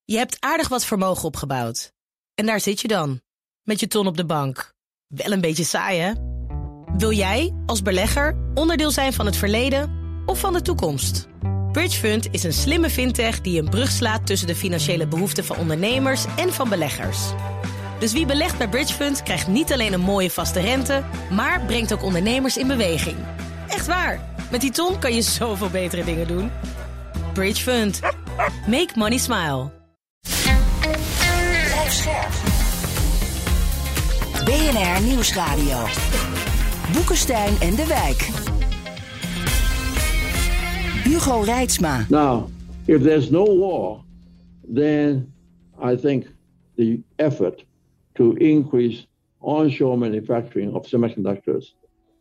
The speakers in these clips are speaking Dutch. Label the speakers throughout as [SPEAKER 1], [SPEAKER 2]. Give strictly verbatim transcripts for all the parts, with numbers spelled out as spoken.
[SPEAKER 1] Je hebt aardig wat vermogen opgebouwd. En daar zit je dan, met je ton op de bank. Wel een beetje saai, hè? Wil jij, als belegger, onderdeel zijn van het verleden of van de toekomst? Bridgefund is een slimme fintech die een brug slaat tussen de financiële behoeften van ondernemers en van beleggers. Dus wie belegt bij Bridgefund krijgt niet alleen een mooie vaste rente, maar brengt ook ondernemers in beweging. Echt waar, met die ton kan je zoveel betere dingen doen. Bridgefund. Make money smile.
[SPEAKER 2] Blijf scherp. B N R Nieuwsradio. Boekenstein en de Wijk. Hugo Reitsma.
[SPEAKER 3] Now, if there's no war, then I think the effort to increase onshore manufacturing of semiconductors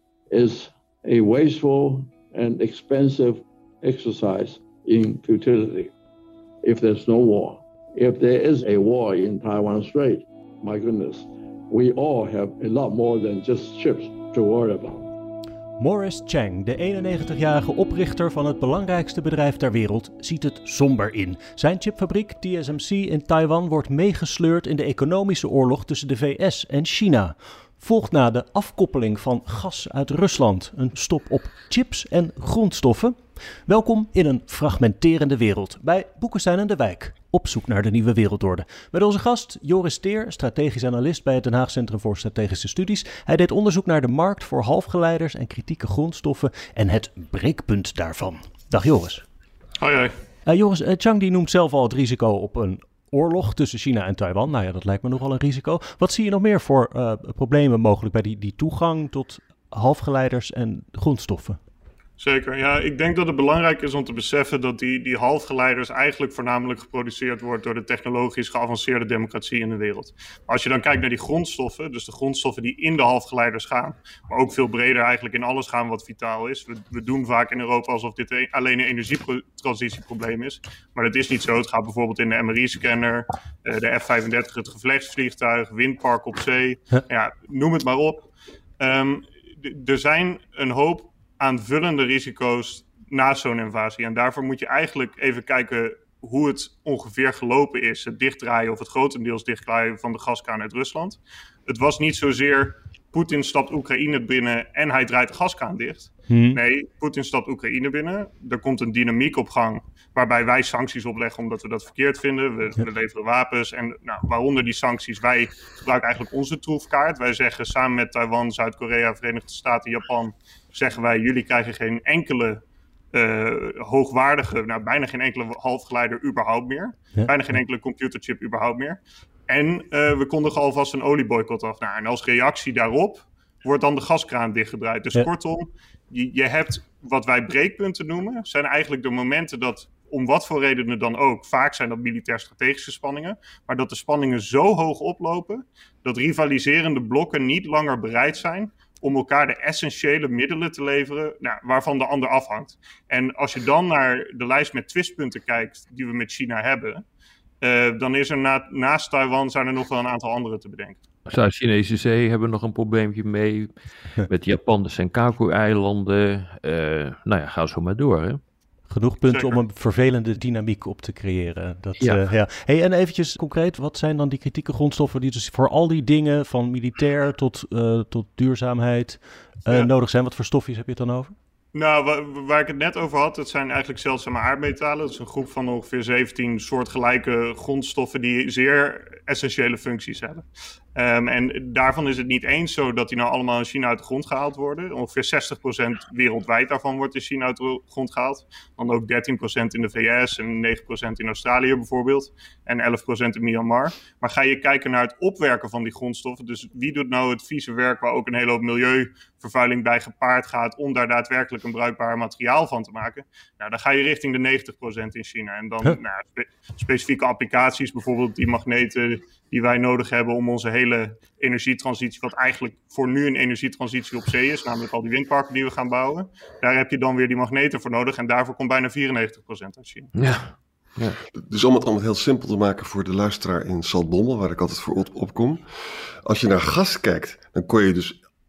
[SPEAKER 3] is a wasteful and expensive exercise in futility. If there's no war. If there is a war in Taiwan Strait, my goodness, we all have a lot more than just ships to worry about.
[SPEAKER 4] Morris Chang, de eenennegentigjarige oprichter van het belangrijkste bedrijf ter wereld, ziet het somber in. Zijn chipfabriek T S M C in Taiwan wordt meegesleurd in de economische oorlog tussen de V S en China. Volgt na de afkoppeling van gas uit Rusland een stop op chips en grondstoffen. Welkom in een fragmenterende wereld bij Boekenstein en de Wijk. Op zoek naar de nieuwe wereldorde. Met onze gast Joris Teer, strategisch analist bij het Den Haag Centrum voor Strategische Studies. Hij deed onderzoek naar de markt voor halfgeleiders en kritieke grondstoffen en het breekpunt daarvan. Dag Joris.
[SPEAKER 5] Hoi hoi.
[SPEAKER 4] Uh, Joris, uh, Chang die noemt zelf al het risico op een oorlog tussen China en Taiwan. Nou ja, dat lijkt me nogal een risico. Wat zie je nog meer voor uh, problemen mogelijk bij die, die toegang tot halfgeleiders en grondstoffen?
[SPEAKER 5] Zeker, ja. Ik denk dat het belangrijk is om te beseffen dat die, die halfgeleiders eigenlijk voornamelijk geproduceerd wordt door de technologisch geavanceerde democratie in de wereld. Maar als je dan kijkt naar die grondstoffen, dus de grondstoffen die in de halfgeleiders gaan, maar ook veel breder eigenlijk in alles gaan wat vitaal is. We, we doen vaak in Europa alsof dit een, alleen een energietransitieprobleem is, maar dat is niet zo. Het gaat bijvoorbeeld in de M R I-scanner, de F vijfendertig, het gevechtsvliegtuig, windpark op zee, huh? ja, noem het maar op. Um, d- er zijn een hoop aanvullende risico's na zo'n invasie. En daarvoor moet je eigenlijk even kijken hoe het ongeveer gelopen is. Het dichtdraaien of het grotendeels dichtdraaien van de gaskraan uit Rusland. Het was niet zozeer Poetin stapt Oekraïne binnen en hij draait de gaskraan dicht. Hmm. Nee, Poetin stapt Oekraïne binnen. Er komt een dynamiek op gang waarbij wij sancties opleggen omdat we dat verkeerd vinden. We, we leveren wapens en nou, waaronder die sancties. Wij gebruiken eigenlijk onze troefkaart. Wij zeggen samen met Taiwan, Zuid-Korea, Verenigde Staten, Japan, zeggen wij, jullie krijgen geen enkele uh, hoogwaardige, nou bijna geen enkele halfgeleider überhaupt meer. Ja. Bijna geen enkele computerchip überhaupt meer. En uh, we kondigen alvast een olieboycott af. Nou, en als reactie daarop wordt dan de gaskraan dichtgedraaid. Dus ja. kortom, je, je hebt wat wij breekpunten noemen, zijn eigenlijk de momenten dat, om wat voor redenen dan ook, vaak zijn dat militair-strategische spanningen, maar dat de spanningen zo hoog oplopen dat rivaliserende blokken niet langer bereid zijn om elkaar de essentiële middelen te leveren, nou, waarvan de ander afhangt. En als je dan naar de lijst met twistpunten kijkt die we met China hebben, uh, dan is er na, naast Taiwan zijn er nog wel een aantal andere te bedenken.
[SPEAKER 6] Zuid-Chinese Zee hebben nog een probleempje mee. Met Japan, de Senkaku-eilanden. Uh, nou ja, ga zo maar door, hè.
[SPEAKER 4] Genoeg punten Zeker. Om een vervelende dynamiek op te creëren. Dat,
[SPEAKER 6] ja.
[SPEAKER 4] Uh, ja. Hey, en eventjes concreet, wat zijn dan die kritieke grondstoffen die dus voor al die dingen, van militair tot, uh, tot duurzaamheid, uh, ja. nodig zijn? Wat voor stofjes heb je het dan over?
[SPEAKER 5] Nou, waar, waar ik het net over had, dat zijn eigenlijk zeldzame aardmetalen. Dat is een groep van ongeveer zeventien soortgelijke grondstoffen die zeer essentiële functies hebben. Um, en daarvan is het niet eens zo dat die nou allemaal in China uit de grond gehaald worden. Ongeveer zestig procent wereldwijd daarvan wordt in China uit de grond gehaald. Dan ook dertien procent in de V S en negen procent in Australië bijvoorbeeld. En elf procent in Myanmar. Maar ga je kijken naar het opwerken van die grondstoffen. Dus wie doet nou het vieze werk waar ook een hele hoop milieuvervuiling bij gepaard gaat om daar daadwerkelijk een bruikbaar materiaal van te maken. Nou, dan ga je richting de negentig procent in China. En dan huh? nou, spe- specifieke applicaties, bijvoorbeeld die magneten die wij nodig hebben om onze hele energietransitie, wat eigenlijk voor nu een energietransitie op zee is, namelijk al die windparken die we gaan bouwen. Daar heb je dan weer die magneten voor nodig en daarvoor komt bijna vierennegentig procent uit China.
[SPEAKER 7] Ja. Ja. Dus om het allemaal heel simpel te maken voor de luisteraar in Zaltbommel, waar ik altijd voor op, opkom. Als je naar gas kijkt, dan kon je dus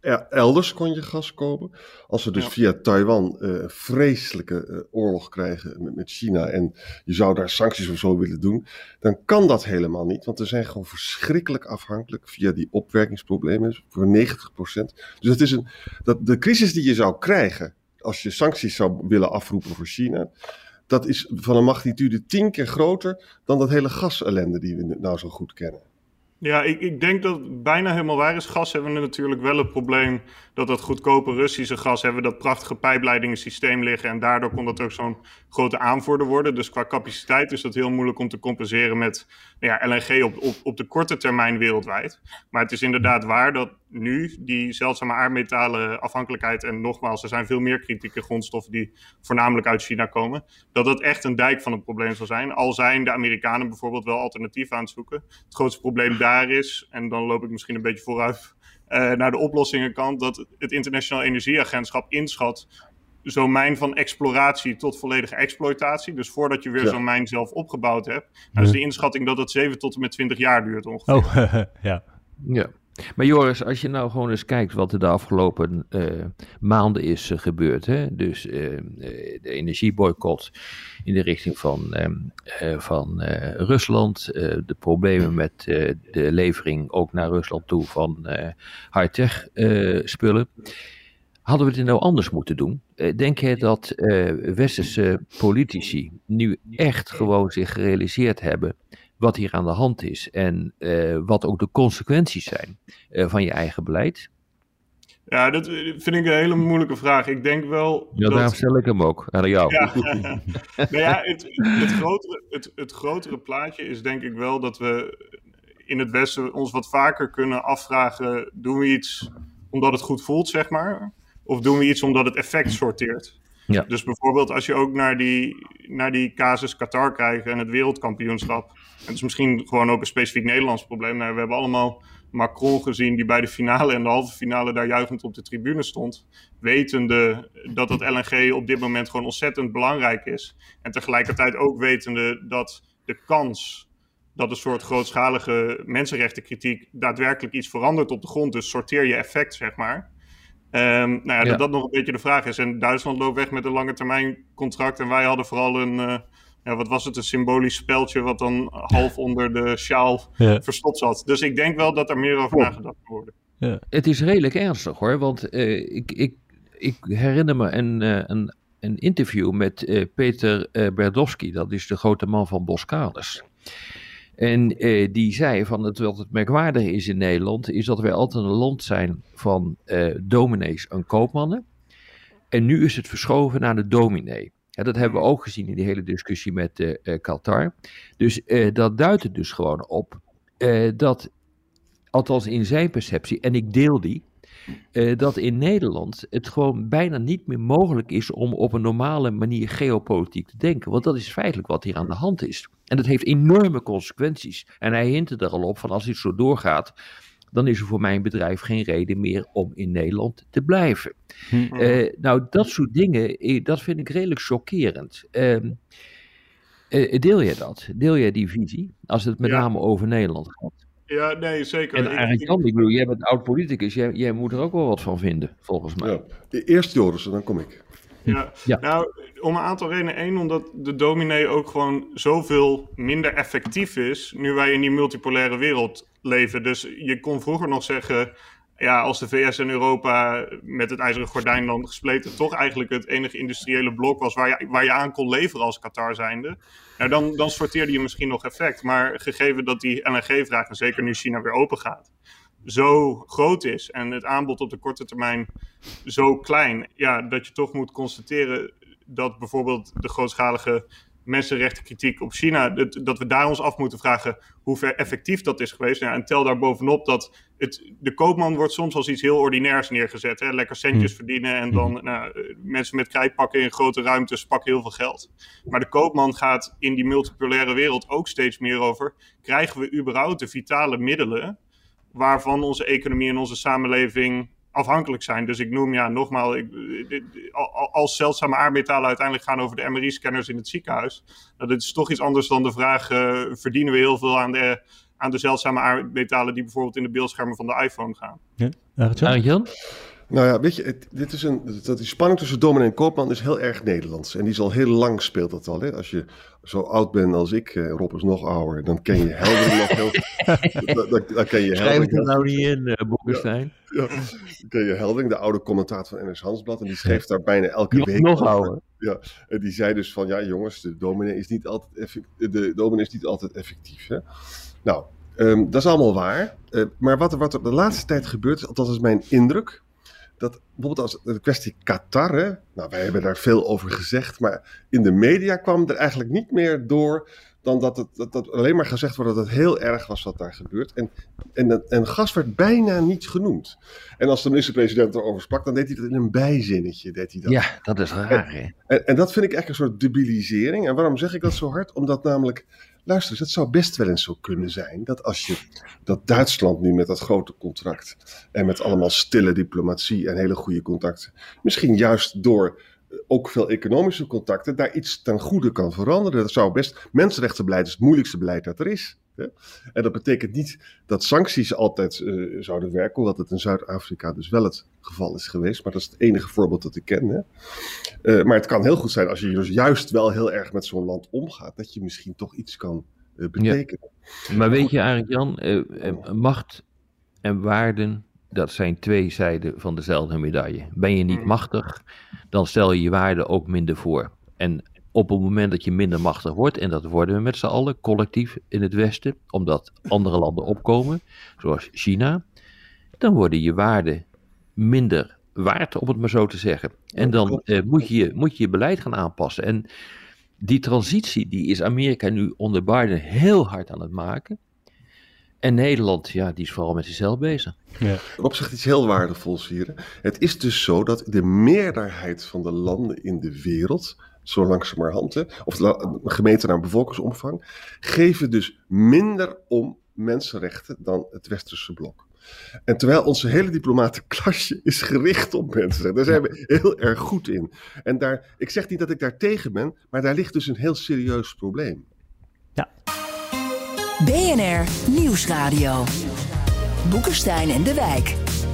[SPEAKER 7] elders kon je gas kopen. Als we dus ja. via Taiwan uh, een vreselijke uh, oorlog krijgen met, met China en je zou daar sancties of zo willen doen, dan kan dat helemaal niet, want we zijn gewoon verschrikkelijk afhankelijk via die opwerkingsproblemen voor negentig procent. Dus het is een, dat de crisis die je zou krijgen als je sancties zou willen afroepen voor China, dat is van een magnitude tien keer groter dan dat hele gasellende die we nou zo goed kennen.
[SPEAKER 5] Ja, ik, ik denk dat het bijna helemaal waar is. Gas hebben we natuurlijk wel het probleem dat dat goedkope Russische gas hebben dat prachtige pijpleidingssysteem liggen en daardoor kon dat ook zo'n grote aanvoerder worden. Dus qua capaciteit is dat heel moeilijk om te compenseren met nou ja, L N G op, op, op de korte termijn wereldwijd. Maar het is inderdaad waar dat nu die zeldzame aardmetalen afhankelijkheid, en nogmaals, er zijn veel meer kritieke grondstoffen die voornamelijk uit China komen, dat dat echt een dijk van het probleem zal zijn. Al zijn de Amerikanen bijvoorbeeld wel alternatieven aan het zoeken. Het grootste probleem daar is, en dan loop ik misschien een beetje vooruit uh, naar de oplossingenkant, dat het Internationaal Energieagentschap inschat zo'n mijn van exploratie tot volledige exploitatie. Dus voordat je weer ja. zo'n mijn zelf opgebouwd hebt, nou is de inschatting dat het zeven tot en met twintig jaar duurt ongeveer.
[SPEAKER 6] Oh, ja. Ja. Maar Joris, als je nou gewoon eens kijkt wat er de afgelopen uh, maanden is uh, gebeurd. Hè? Dus uh, de energieboycott in de richting van, um, uh, van uh, Rusland. Uh, de problemen met uh, de levering ook naar Rusland toe van uh, high-tech uh, spullen. Hadden we het nou anders moeten doen? Uh, denk je dat uh, westerse politici nu echt gewoon zich gerealiseerd hebben wat hier aan de hand is en uh, wat ook de consequenties zijn uh, van je eigen beleid?
[SPEAKER 5] Ja, dat vind ik een hele moeilijke vraag. Ik denk wel...
[SPEAKER 6] Ja, dat... daarom stel ik hem ook aan jou.
[SPEAKER 5] Ja, nou ja, het, het, grotere, het, het grotere plaatje is denk ik wel dat we in het Westen ons wat vaker kunnen afvragen, doen we iets omdat het goed voelt, zeg maar? Of doen we iets omdat het effect sorteert? Ja. Dus bijvoorbeeld als je ook naar die, naar die casus Qatar kijkt en het wereldkampioenschap. En het is misschien gewoon ook een specifiek Nederlands probleem. Nou, we hebben allemaal Macron gezien die bij de finale en de halve finale daar juichend op de tribune stond. Wetende dat het L N G op dit moment gewoon ontzettend belangrijk is. En tegelijkertijd ook wetende dat de kans dat een soort grootschalige mensenrechtenkritiek daadwerkelijk iets verandert op de grond. Dus sorteer je effect, zeg maar. Um, nou ja, ja. Dat dat nog een beetje de vraag is. En Duitsland loopt weg met een lange termijn contract. En wij hadden vooral een, uh, ja, wat was het, een symbolisch speldje wat dan half onder de sjaal ja. verstopt zat. Dus ik denk wel dat er meer over oh. nagedacht moet worden.
[SPEAKER 6] Ja. Het is redelijk ernstig hoor, want uh, ik, ik, ik herinner me een, uh, een, een interview met uh, Peter uh, Berdowski. Dat is de grote man van Boskalis. En uh, die zei van het, wat het merkwaardige is in Nederland, is dat wij altijd een land zijn van uh, dominees en koopmannen. En nu is het verschoven naar de dominee. Ja, dat hebben we ook gezien in die hele discussie met uh, uh, Qatar. Dus uh, dat duidt er dus gewoon op uh, dat, althans in zijn perceptie, en ik deel die, Uh, dat in Nederland het gewoon bijna niet meer mogelijk is om op een normale manier geopolitiek te denken. Want dat is feitelijk wat hier aan de hand is. En dat heeft enorme consequenties. En hij hint er al op van als dit zo doorgaat, dan is er voor mijn bedrijf geen reden meer om in Nederland te blijven. Hm. Uh, nou, dat soort dingen, dat vind ik redelijk chockerend. Uh, uh, deel jij dat? Deel jij die visie? Als het met ja. name over Nederland gaat.
[SPEAKER 5] Ja, nee, zeker.
[SPEAKER 6] En eigenlijk kan, ik bedoel, jij bent oud politicus, jij, jij moet er ook wel wat van vinden, volgens mij.
[SPEAKER 7] Ja. Eerst Joris, en dan kom ik.
[SPEAKER 5] Ja. ja, nou, om een aantal redenen. Eén, omdat de dominee ook gewoon zoveel minder effectief is, nu wij in die multipolaire wereld leven. Dus je kon vroeger nog zeggen, ja, als de V S en Europa met het ijzeren gordijn dan gespleten toch eigenlijk het enige industriële blok was waar je, waar je aan kon leveren als Qatar zijnde, nou, dan, dan sorteerde je misschien nog effect. Maar gegeven dat die L N G-vraag, en zeker nu China weer open gaat, zo groot is en het aanbod op de korte termijn zo klein, ja, dat je toch moet constateren dat bijvoorbeeld de grootschalige mensenrechtenkritiek op China, dat, dat we daar ons af moeten vragen hoe ver effectief dat is geweest. Ja, en tel daar bovenop dat het, de koopman wordt soms als iets heel ordinairs neergezet. Hè? Lekker centjes mm. verdienen en dan mm. nou, mensen met krijtpakken in grote ruimtes pakken heel veel geld. Maar de koopman gaat in die multipolaire wereld ook steeds meer over, krijgen we überhaupt de vitale middelen waarvan onze economie en onze samenleving afhankelijk zijn. Dus ik noem, ja, nogmaals, ik, als zeldzame aardmetalen uiteindelijk gaan over de M R I-scanners in het ziekenhuis. Nou, dit is toch iets anders dan de vraag, uh, verdienen we heel veel aan de, aan de zeldzame aardmetalen die bijvoorbeeld in de beeldschermen van de iPhone gaan.
[SPEAKER 4] Ja,
[SPEAKER 6] Arjan?
[SPEAKER 7] Nou ja, weet je, het, dit is een, dat die spanning tussen dominee en koopman is heel erg Nederlands. En die is al heel lang speelt dat al. Hè? Als je zo oud bent als ik, eh, Rob is nog ouder, dan ken je Heldering nog heel... Dan, dan, dan ken je
[SPEAKER 6] Schrijf het
[SPEAKER 7] Heldering,
[SPEAKER 6] er nou niet in, uh, Boekenstein.
[SPEAKER 7] Ja, ja, dan ken je Heldering, de oude commentator van N S Handelsblad. En die schreef daar bijna elke
[SPEAKER 6] Die
[SPEAKER 7] week
[SPEAKER 6] nog
[SPEAKER 7] over.
[SPEAKER 6] ouder.
[SPEAKER 7] Ja, en die zei dus van, ja jongens, de dominee is niet altijd, effectief, de dominee is niet altijd effectief. Hè? Nou, um, dat is allemaal waar. Uh, maar wat er, wat er de laatste tijd gebeurt, althans is mijn indruk... dat bijvoorbeeld als de kwestie Qatar, hè, nou wij hebben daar veel over gezegd, maar in de media kwam er eigenlijk niet meer door dan dat het dat, dat alleen maar gezegd wordt dat het heel erg was wat daar gebeurt. En, en, en gas werd bijna niet genoemd. En als de minister-president erover sprak, dan deed hij dat in een bijzinnetje. Deed hij dat.
[SPEAKER 6] Ja, dat is raar, hè?
[SPEAKER 7] En, en dat vind ik echt een soort debilisering. En waarom zeg ik dat zo hard? Omdat namelijk, luister eens, het zou best wel eens zo kunnen zijn dat als je, dat Duitsland nu met dat grote contract en met allemaal stille diplomatie en hele goede contacten, misschien juist door ook veel economische contacten, daar iets ten goede kan veranderen. Dat zou best, mensenrechtenbeleid is het moeilijkste beleid dat er is. Hè? En dat betekent niet dat sancties altijd uh, zouden werken, hoewel het in Zuid-Afrika dus wel het geval is geweest. Maar dat is het enige voorbeeld dat ik ken. Hè? Uh, maar het kan heel goed zijn als je dus juist wel heel erg met zo'n land omgaat, dat je misschien toch iets kan uh, betekenen.
[SPEAKER 6] Ja. Maar weet je eigenlijk, Jan, uh, uh, macht en waarden, dat zijn twee zijden van dezelfde medaille. Ben je niet machtig, dan stel je je waarde ook minder voor. En op het moment dat je minder machtig wordt, en dat worden we met z'n allen collectief in het Westen, omdat andere landen opkomen, zoals China, dan worden je waarden minder waard, om het maar zo te zeggen. En dan uh, moet, je, moet je je beleid gaan aanpassen. En die transitie, die is Amerika nu onder Biden heel hard aan het maken. En Nederland, ja, die is vooral met zichzelf bezig.
[SPEAKER 7] Ja. Rob zegt iets heel waardevols hier. Het is dus zo dat de meerderheid van de landen in de wereld, zo langzamerhand, hè, of gemeten naar bevolkingsomvang, geven dus minder om mensenrechten dan het westerse blok. En terwijl onze hele diplomatenklasje is gericht op mensenrechten. Daar zijn we heel erg goed in. En daar, ik zeg niet dat ik daar tegen ben, maar daar ligt dus een heel serieus probleem.
[SPEAKER 4] Ja.
[SPEAKER 2] B N R Nieuwsradio. Boekenstein en de Wijk.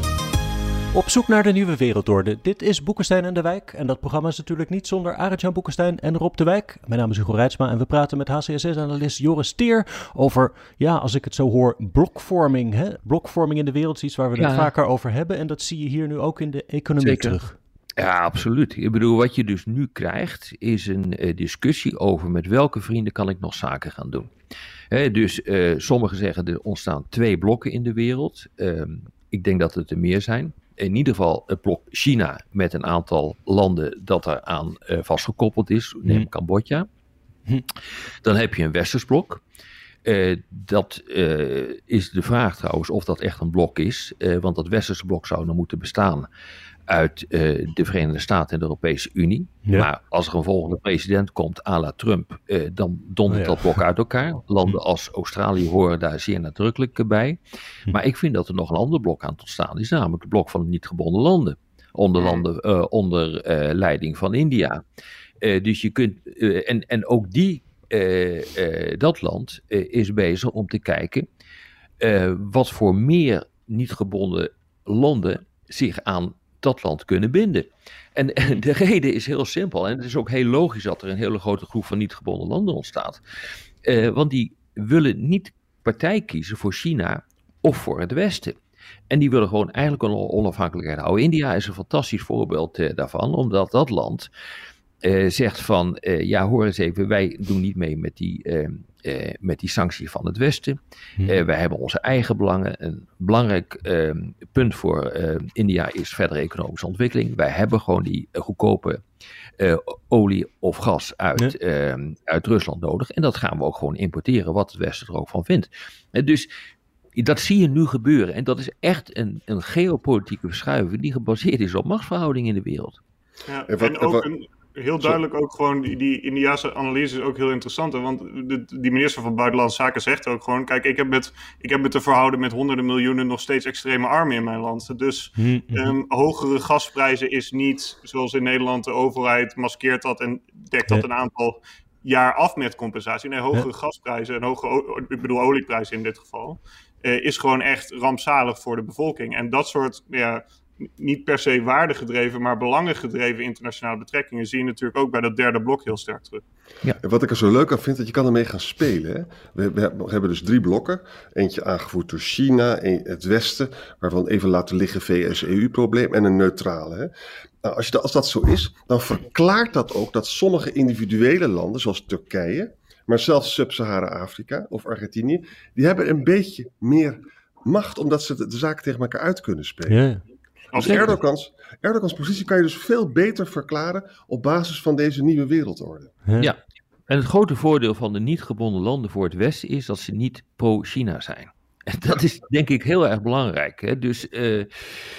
[SPEAKER 4] Op zoek naar de nieuwe wereldorde. Dit is Boekenstein en de Wijk. En dat programma is natuurlijk niet zonder Arend-Jan Boekenstein en Rob de Wijk. Mijn naam is Hugo Reitsma en we praten met H C S S-analyst Joris Teer over, ja, als ik het zo hoor, blokvorming. Hè? Blokvorming in de wereld is iets waar we ja. het vaker over hebben. En dat zie je hier nu ook in de economie Zeker. terug.
[SPEAKER 6] Ja, absoluut. Ik bedoel, wat je dus nu krijgt is een uh, discussie over met welke vrienden kan ik nog zaken gaan doen. He, dus uh, sommigen zeggen er ontstaan twee blokken in de wereld. Uh, ik denk dat het er meer zijn. In ieder geval het blok China met een aantal landen dat eraan uh, vastgekoppeld is. Neem hmm. Cambodja. Hmm. Dan heb je een westers blok. Uh, dat uh, is de vraag trouwens of dat echt een blok is. Uh, want dat westerse blok zou dan moeten bestaan uit uh, de Verenigde Staten en de Europese Unie. Ja. Maar als er een volgende president komt, à la Trump, uh, dan dondert oh ja. dat blok uit elkaar. Landen als Australië horen daar zeer nadrukkelijk bij. Hm. Maar ik vind dat er nog een ander blok aan het ontstaan is, namelijk het blok van de niet gebonden landen. Onder, landen, uh, onder uh, leiding van India. Uh, dus je kunt, uh, en, en ook die, uh, uh, dat land uh, is bezig om te kijken uh, wat voor meer niet gebonden landen zich aan dat land kunnen binden. En, en de reden is heel simpel. En het is ook heel logisch dat er een hele grote groep van niet gebonden landen ontstaat. Uh, want die willen niet partij kiezen voor China of voor het Westen. En die willen gewoon eigenlijk een onafhankelijkheid houden. India is een fantastisch voorbeeld uh, daarvan, omdat dat land uh, zegt van, uh, ja hoor eens even, wij doen niet mee met die, uh, uh, met die sanctie van het Westen. Hmm. Uh, wij hebben onze eigen belangen. Een belangrijk uh, punt voor uh, India is verdere economische ontwikkeling. Wij hebben gewoon die uh, goedkope uh, olie of gas uit, ja. uh, uit Rusland nodig. En dat gaan we ook gewoon importeren, wat het Westen er ook van vindt. Uh, dus dat zie je nu gebeuren. En dat is echt een, een geopolitieke verschuiving die gebaseerd is op machtsverhoudingen in de wereld.
[SPEAKER 5] Ja, en, wat, en ook wat, een, heel duidelijk ook gewoon, die, die Indiase analyse is ook heel interessant. Hè? Want de, die minister van Buitenlandse Zaken zegt ook gewoon, kijk, ik heb, met, ik heb met te verhouden met honderden miljoenen nog steeds extreme armen in mijn land. Dus mm-hmm. um, hogere gasprijzen is niet, zoals in Nederland, de overheid maskeert dat en dekt dat een aantal jaar af met compensatie. Nee, hogere ja. gasprijzen en hogere, ik bedoel olieprijzen in dit geval, uh, is gewoon echt rampzalig voor de bevolking. En dat soort, ja, niet per se waardegedreven, maar belangengedreven internationale betrekkingen zie je natuurlijk ook bij dat derde blok heel sterk terug.
[SPEAKER 7] Ja. En wat ik er zo leuk aan vind, dat je kan ermee gaan spelen. Hè? We, we, we hebben dus drie blokken. Eentje aangevoerd door China, een, het Westen, waarvan even laten liggen V S-E U-probleem, en een neutrale. Hè? Nou, als, je dat, als dat zo is, dan verklaart dat ook dat sommige individuele landen, zoals Turkije, maar zelfs Sub-Sahara-Afrika of Argentinië, die hebben een beetje meer macht, omdat ze de, de zaken tegen elkaar uit kunnen spelen. Ja. Dus Erdogans, Erdogans positie kan je dus veel beter verklaren op basis van deze nieuwe wereldorde.
[SPEAKER 6] Ja. ja, en het grote voordeel van de niet gebonden landen voor het Westen is dat ze niet pro-China zijn. En dat is denk ik heel erg belangrijk. Hè? Dus uh, uh,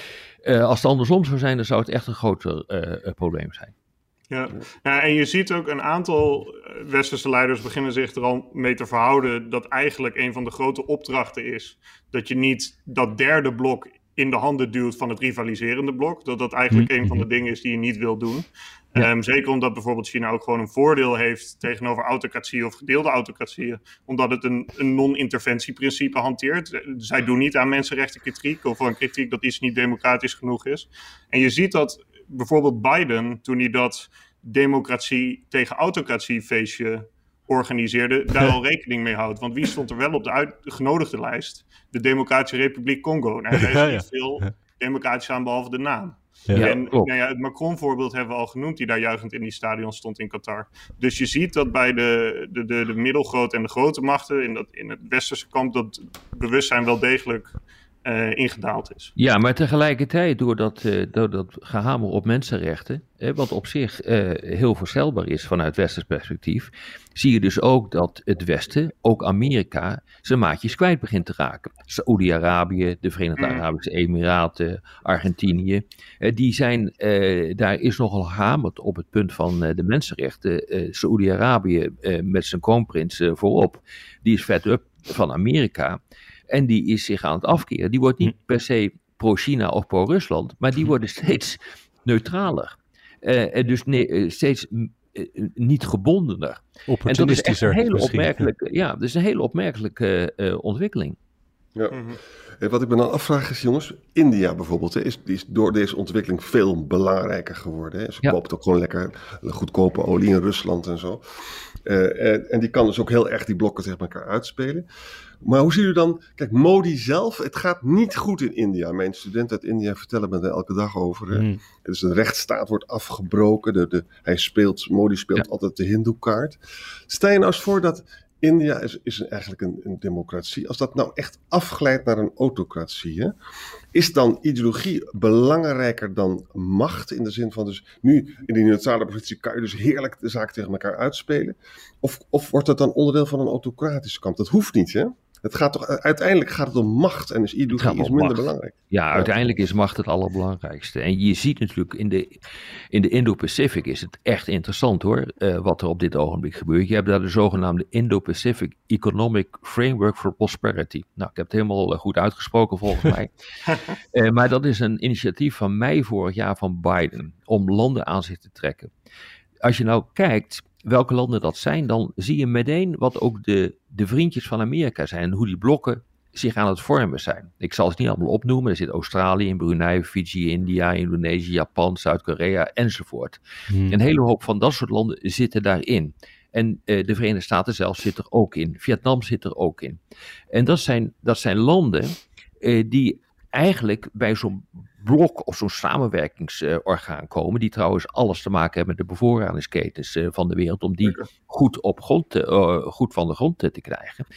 [SPEAKER 6] als het andersom zou zijn, dan zou het echt een groter uh, probleem zijn.
[SPEAKER 5] Ja. ja, en je ziet ook een aantal westerse leiders beginnen zich er al mee te verhouden dat eigenlijk een van de grote opdrachten is dat je niet dat derde blok in de handen duwt van het rivaliserende blok. Dat dat eigenlijk mm-hmm. een van de dingen is die je niet wil doen. Ja. Um, zeker omdat bijvoorbeeld China ook gewoon een voordeel heeft tegenover autocratieën of gedeelde autocratieën. Omdat het een, een non-interventieprincipe hanteert. Zij doen niet aan mensenrechtenkritiek of een kritiek dat iets niet democratisch genoeg is. En je ziet dat bijvoorbeeld Biden, toen hij dat democratie tegen autocratie feestje organiseerde, daar al rekening mee houdt. Want wie stond er wel op de uitgenodigde lijst? De Democratische Republiek Congo. Nou, daar is ja, niet ja. veel democratisch aan behalve de naam. Ja, en nou ja, het Macron-voorbeeld hebben we al genoemd, die daar juichend in die stadion stond in Qatar. Dus je ziet dat bij de, de, de, de middelgrote en de grote machten in, dat, in het westerse kamp dat bewustzijn wel degelijk Uh, ingedaald is.
[SPEAKER 6] Ja, maar tegelijkertijd door dat, uh, door dat gehamer op mensenrechten, eh, wat op zich uh, heel voorstelbaar is vanuit westers perspectief, zie je dus ook dat het Westen, ook Amerika, zijn maatjes kwijt begint te raken. Saoedi-Arabië, de Verenigde mm. Arabische Emiraten, Argentinië, uh, die zijn, uh, daar is nogal gehamerd op het punt van uh, de mensenrechten. Uh, Saoedi-Arabië uh, met zijn kroonprins uh, voorop, die is fed up van Amerika. En die is zich aan het afkeren. Die wordt niet per se pro-China of pro-Rusland, maar die worden steeds neutraler. Uh, dus ne- uh, steeds uh, niet gebondener. En dat is echt een hele opmerkelijke, ja, dat is een hele opmerkelijke uh, ontwikkeling.
[SPEAKER 7] Ja. Mm-hmm. En wat ik me dan afvraag is, jongens, India bijvoorbeeld, hè, is, is door deze ontwikkeling veel belangrijker geworden. Hè. Ze ja. koopt ook gewoon lekker goedkope olie in Rusland en zo. Uh, en, en die kan dus ook heel erg die blokken tegen elkaar uitspelen. Maar hoe zie je dan, kijk, Modi zelf, het gaat niet goed in India. Mijn studenten uit India vertellen me er elke dag over. Mm. Het is een rechtsstaat, wordt afgebroken. De, de, hij speelt, Modi speelt ja. altijd de hindoe-kaart. Stel je nou eens voor dat India is, is eigenlijk een, een democratie. Als dat nou echt afglijdt naar een autocratie, hè, is dan ideologie belangrijker dan macht? In de zin van dus nu in die neutrale positie kan je dus heerlijk de zaak tegen elkaar uitspelen. Of, of wordt dat dan onderdeel van een autocratische kamp? Dat hoeft niet, hè? Het gaat toch, uiteindelijk gaat het om macht en is ideologie is minder macht. belangrijk.
[SPEAKER 6] Ja, ja, uiteindelijk is macht het allerbelangrijkste. En je ziet natuurlijk in de, in de Indo-Pacific is het echt interessant hoor, uh, wat er op dit ogenblik gebeurt. Je hebt daar de zogenaamde Indo-Pacific Economic Framework for Prosperity. Nou, ik heb het helemaal uh, goed uitgesproken volgens mij. uh, maar dat is een initiatief van mei vorig jaar van Biden om landen aan zich te trekken. Als je nou kijkt welke landen dat zijn, dan zie je meteen wat ook de, de vriendjes van Amerika zijn en hoe die blokken zich aan het vormen zijn. Ik zal het niet allemaal opnoemen, er zit Australië in, Brunei, Fiji, India, Indonesië, Japan, Zuid-Korea enzovoort. Hmm. Een hele hoop van dat soort landen zitten daarin. En uh, de Verenigde Staten zelf zit er ook in. Vietnam zit er ook in. En dat zijn, dat zijn landen uh, die eigenlijk bij zo'n blok of zo'n samenwerkingsorgaan uh, komen, die trouwens alles te maken hebben met de bevoorradingsketens uh, van de wereld, om die goed, op grond te, uh, goed van de grond te, te krijgen.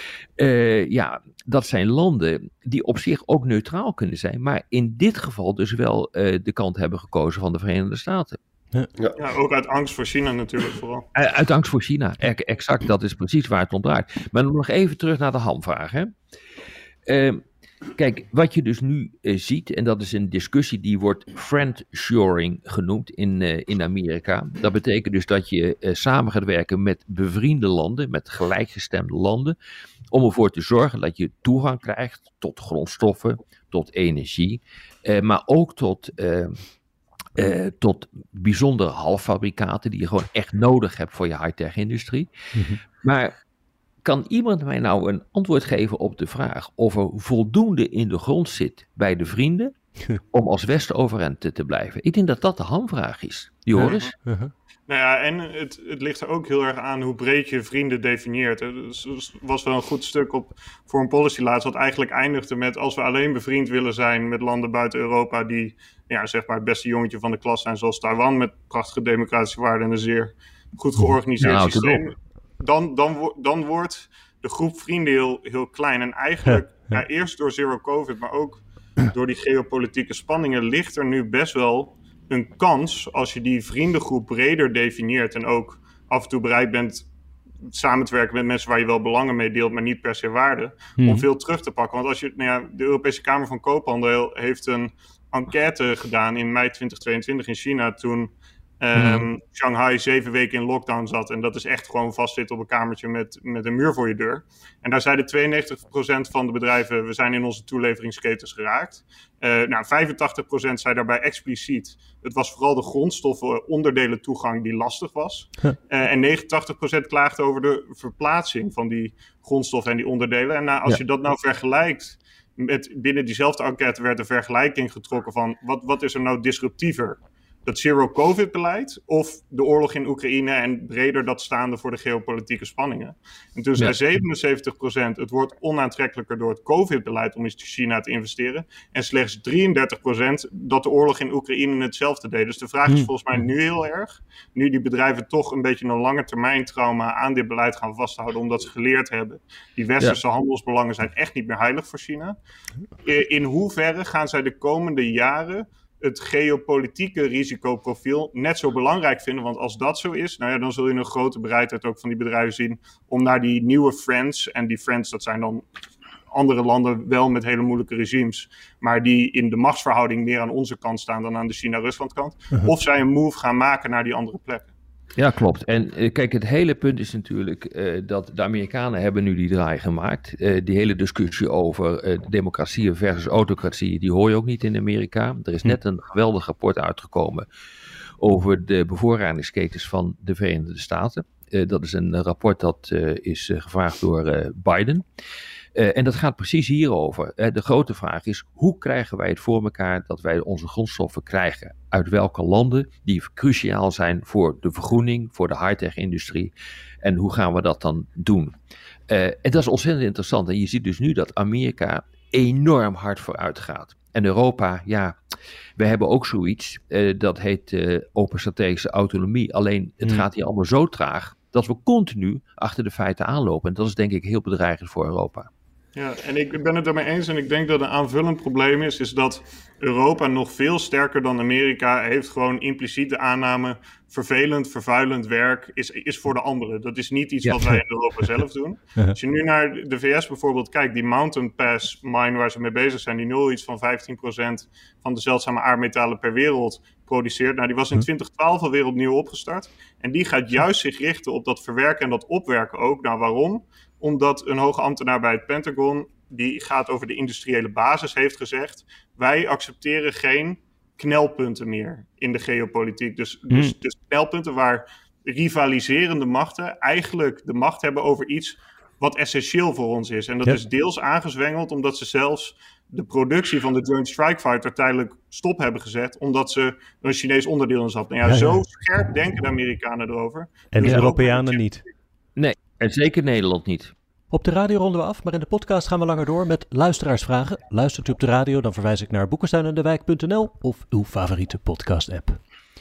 [SPEAKER 6] Uh, ja, dat zijn landen die op zich ook neutraal kunnen zijn, maar in dit geval dus wel uh, de kant hebben gekozen van de Verenigde Staten.
[SPEAKER 5] Ja. ja, ook uit angst voor China natuurlijk vooral.
[SPEAKER 6] Uit angst voor China, exact, dat is precies waar het om draait. Maar dan nog even terug naar de hamvraag, hè. Uh, Kijk, wat je dus nu uh, ziet, en dat is een discussie die wordt friendshoring genoemd in, uh, in Amerika. Dat betekent dus dat je uh, samen gaat werken met bevriende landen, met gelijkgestemde landen, om ervoor te zorgen dat je toegang krijgt tot grondstoffen, tot energie, uh, maar ook tot uh, Uh, tot bijzondere halffabrikaten die je gewoon echt nodig hebt voor je high-tech industrie. Mm-hmm. Maar kan iemand mij nou een antwoord geven op de vraag of er voldoende in de grond zit bij de vrienden om als Westen overeind te, te blijven? Ik denk dat dat de hamvraag is. Joris?
[SPEAKER 5] Uh-huh. Nou ja, en het, het ligt er ook heel erg aan hoe breed je vrienden definieert. Er was wel een goed stuk op Foreign Policy laatst, wat eigenlijk eindigde met: als we alleen bevriend willen zijn met landen buiten Europa die, ja, zeg maar het beste jongetje van de klas zijn, zoals Taiwan, met prachtige democratische waarden en een zeer goed georganiseerd nou, systeem, dan, dan, dan wordt de groep vrienden heel, heel klein. En eigenlijk, ja, ja, eerst door zero covid, maar ook door die geopolitieke spanningen, ligt er nu best wel een kans, als je die vriendengroep breder definieert en ook af en toe bereid bent samen te werken met mensen waar je wel belangen mee deelt, maar niet per se waarde, hmm. om veel terug te pakken. Want als je, nou ja, de Europese Kamer van Koophandel heeft een enquête gedaan in mei twintig tweeëntwintig in China, toen um, hmm. Shanghai zeven weken in lockdown zat. En dat is echt gewoon vastzitten op een kamertje met, met een muur voor je deur. En daar zeiden tweeënnegentig procent van de bedrijven: we zijn in onze toeleveringsketens geraakt. Uh, nou, vijfentachtig procent zei daarbij expliciet: het was vooral de grondstoffen, onderdelen toegang die lastig was. Huh. Uh, en negenentachtig procent klaagde over de verplaatsing van die grondstoffen en die onderdelen. En nou, als ja. je dat nou vergelijkt met, binnen diezelfde enquête werd een vergelijking getrokken van wat, wat is er nou disruptiever? Dat zero-covid-beleid of de oorlog in Oekraïne en breder dat staande voor de geopolitieke spanningen. En toen zei ja. zevenenzeventig procent het wordt onaantrekkelijker door het covid-beleid om in China te investeren. En slechts drieëndertig procent dat de oorlog in Oekraïne hetzelfde deed. Dus de vraag is volgens mij nu heel erg, nu die bedrijven toch een beetje een lange termijn trauma aan dit beleid gaan vasthouden, omdat ze geleerd hebben, die westerse ja. handelsbelangen zijn echt niet meer heilig voor China. In hoeverre gaan zij de komende jaren het geopolitieke risicoprofiel net zo belangrijk vinden? Want als dat zo is, nou ja, dan zul je een grote bereidheid ook van die bedrijven zien om naar die nieuwe friends, en die friends, dat zijn dan andere landen wel met hele moeilijke regimes, maar die in de machtsverhouding meer aan onze kant staan dan aan de China-Rusland kant, uh-huh. of zij een move gaan maken naar die andere plekken.
[SPEAKER 6] Ja, klopt. En uh, kijk, het hele punt is natuurlijk uh, dat de Amerikanen hebben nu die draai gemaakt. Uh, die hele discussie over uh, democratie versus autocratie, die hoor je ook niet in Amerika. Er is net een geweldig rapport uitgekomen over de bevoorradingsketens van de Verenigde Staten. Uh, dat is een rapport dat uh, is uh, gevraagd door uh, Biden. Uh, en dat gaat precies hierover. Uh, de grote vraag is, hoe krijgen wij het voor elkaar dat wij onze grondstoffen krijgen? Uit welke landen die cruciaal zijn voor de vergroening, voor de high-tech industrie? En hoe gaan we dat dan doen? Uh, en dat is ontzettend interessant. En je ziet dus nu dat Amerika enorm hard vooruit gaat. En Europa, ja, we hebben ook zoiets. Uh, dat heet uh, open strategische autonomie. Alleen het hmm. gaat hier allemaal zo traag dat we continu achter de feiten aanlopen. En dat is denk ik heel bedreigend voor Europa.
[SPEAKER 5] Ja, en ik ben het daarmee eens en ik denk dat een aanvullend probleem is, is dat Europa nog veel sterker dan Amerika heeft gewoon impliciet de aanname: vervelend, vervuilend werk is, is voor de anderen. Dat is niet iets ja. wat wij in Europa zelf doen. Als je nu naar de V S bijvoorbeeld kijkt, die Mountain Pass mine waar ze mee bezig zijn, die nul iets van vijftien procent van de zeldzame aardmetalen per wereld produceert. Nou, die was in twintig twaalf alweer opnieuw opgestart. En die gaat juist zich richten op dat verwerken en dat opwerken ook. Nou, waarom? Omdat een hoge ambtenaar bij het Pentagon, die gaat over de industriële basis, heeft gezegd: wij accepteren geen knelpunten meer in de geopolitiek. Dus, hmm. dus, dus knelpunten waar rivaliserende machten eigenlijk de macht hebben over iets wat essentieel voor ons is. En dat ja. is deels aangezwengeld omdat ze zelfs de productie van de Joint Strike Fighter tijdelijk stop hebben gezet, omdat ze er een Chinees onderdeel in zat. Nou ja, ja, ja. Zo scherp denken de Amerikanen erover.
[SPEAKER 4] En dus de Europeanen niet.
[SPEAKER 6] Nee, en zeker Nederland niet.
[SPEAKER 4] Op de radio ronden we af, maar in de podcast gaan we langer door met luisteraarsvragen. Luistert u op de radio, dan verwijs ik naar boekenstein en de wijk punt n l of uw favoriete podcast-app.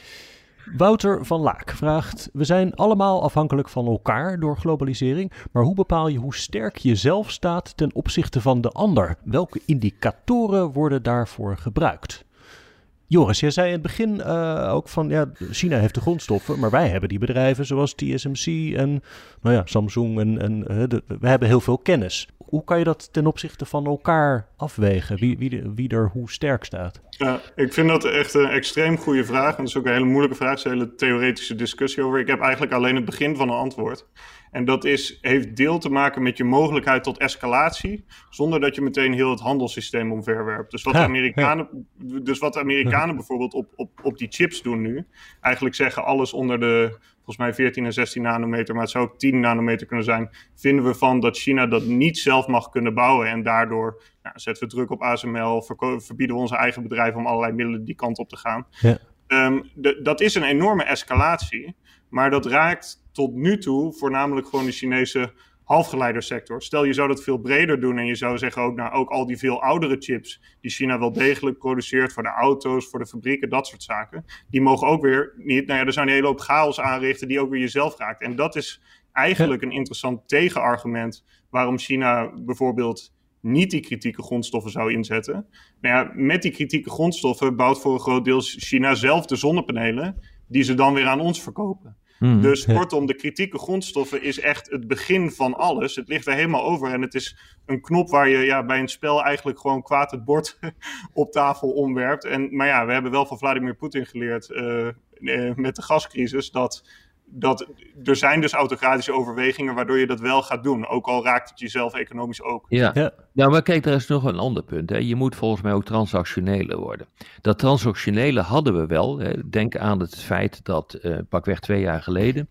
[SPEAKER 4] Wouter van Laak vraagt: we zijn allemaal afhankelijk van elkaar door globalisering, maar hoe bepaal je hoe sterk je zelf staat ten opzichte van de ander? Welke indicatoren worden daarvoor gebruikt? Joris, jij zei in het begin uh, ook van, ja, China heeft de grondstoffen, maar wij hebben die bedrijven zoals T S M C en nou ja, Samsung en, en uh, de, we hebben heel veel kennis. Hoe kan je dat ten opzichte van elkaar afwegen? Wie, wie, wie er hoe sterk staat?
[SPEAKER 5] Ja, ik vind dat echt een extreem goede vraag. En dat is ook een hele moeilijke vraag. Het is een hele theoretische discussie over. Ik heb eigenlijk alleen het begin van een antwoord. En dat is, heeft deel te maken met je mogelijkheid tot escalatie, zonder dat je meteen heel het handelssysteem omverwerpt. Dus wat de Amerikanen, dus wat de Amerikanen bijvoorbeeld op, op, op die chips doen nu, eigenlijk zeggen alles onder de, volgens mij veertien en zestien nanometer, maar het zou ook tien nanometer kunnen zijn, vinden we van dat China dat niet zelf mag kunnen bouwen. En daardoor nou, zetten we druk op A S M L, verko- verbieden we onze eigen bedrijven om allerlei middelen die kant op te gaan. Ja. Um, de, dat is een enorme escalatie, maar dat raakt tot nu toe voornamelijk gewoon de Chinese halfgeleidersector. Stel, je zou dat veel breder doen en je zou zeggen ook, nou, ook al die veel oudere chips die China wel degelijk produceert voor de auto's, voor de fabrieken, dat soort zaken, die mogen ook weer niet, nou ja, er zijn een hele hoop chaos aanrichten die ook weer jezelf raakt. En dat is eigenlijk een interessant tegenargument waarom China bijvoorbeeld niet die kritieke grondstoffen zou inzetten. Nou ja, met die kritieke grondstoffen bouwt voor een groot deel China zelf de zonnepanelen die ze dan weer aan ons verkopen. Hmm, dus kortom, de kritieke grondstoffen is echt het begin van alles. Het ligt er helemaal over en het is een knop waar je ja, bij een spel eigenlijk gewoon kwaad het bord op tafel omwerpt. En, maar ja, we hebben wel van Vladimir Poetin geleerd uh, uh, met de gascrisis dat, dat er zijn dus autocratische overwegingen waardoor je dat wel gaat doen. Ook al raakt het jezelf economisch ook.
[SPEAKER 6] Ja, ja. Nou, maar kijk, er is nog een ander punt. Hè. Je moet volgens mij ook transactionele worden. Dat transactionele hadden we wel. Hè. Denk aan het feit dat uh, pakweg twee jaar geleden